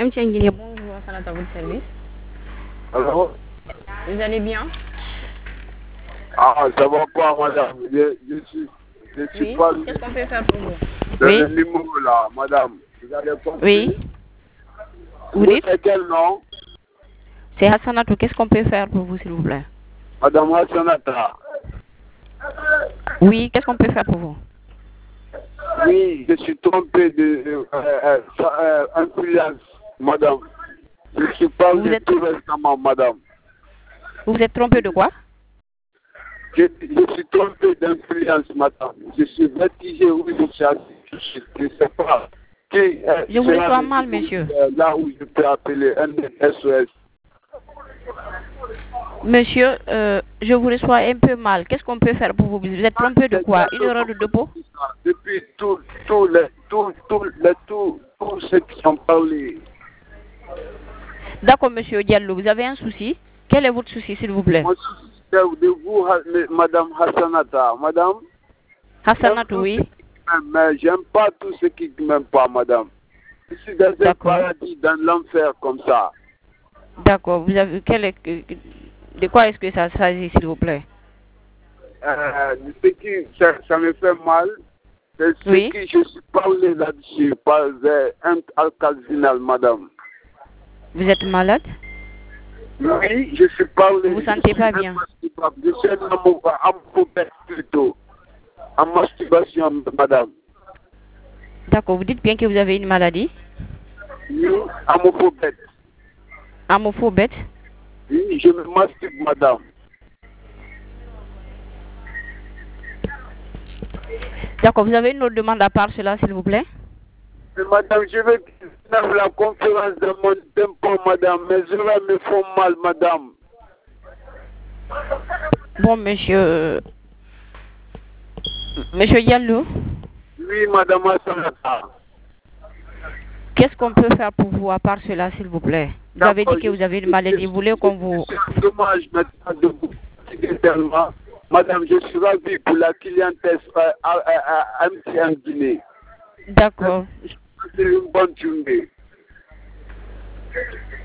MTN Guinée, bonjour, Salat à votre service. Alors? Vous allez bien? Ah, ça va pas, madame. Je suis Oui. pas Qu'est-ce qu'on peut faire pour vous? dans Oui. le numéro là, madame. Vous allez compris? Oui. Vous dites? C'est quel nom? C'est Hassanatou. Qu'est-ce qu'on peut faire pour vous, s'il vous plaît? Madame Hassanata. Oui, qu'est-ce qu'on peut faire pour vous? Oui, je suis trompé de influence, madame. Je suis pas Vous êtes- tout récemment, madame. Vous êtes trompé de quoi? Je suis trompé d'influence, madame. Je suis vertigé, oui, je ne sais pas. Je vous reçois mal, monsieur. Là où je peux appeler un SOS. Monsieur, je vous reçois un peu mal. Qu'est-ce qu'on peut faire pour vous? Vous êtes trompé de quoi? Une erreur de dépôt? Depuis tous ceux qui ont parlé. D'accord, monsieur Diallo, vous avez un souci? Quel est votre souci, s'il vous plaît? Mon souci de vous, madame Hassanata. Madame, Hassanatou, oui. mais j'aime pas tout ce qui ne m'aime pas, madame. Je suis dans un D'accord. paradis, dans l'enfer comme ça. D'accord, vous avez de quoi est-ce que ça s'agit, s'il vous plaît? Ce qui ça me fait mal, c'est ce Oui. que je suis parlé là-dessus par un alcalzinal, madame. Vous êtes malade? Oui, je suis parlé. Vous vous sentez pas bien? Je suis amophobète plutôt. En masturbation, madame. D'accord, vous dites bien que vous avez une maladie? Oui, amophobète. Amophobète? Oui, je me masturbe, madame. D'accord, vous avez une autre demande à part cela, s'il vous plaît? Mais madame, je vais faire la conférence de mon tempo, madame, mais je vais me faire mal, madame. Bon, monsieur Diallo, Oui, madame Assanata. qu'est-ce qu'on peut faire pour vous à part cela, s'il vous plaît? Vous avez dit que vous avez une maladie, vous voulez qu'on vous... C'est dommage maintenant de vous fatiguer tellement. Madame, je suis ravi pour la clientèle MTN Guinée. D'accord. C'est une bonne journée.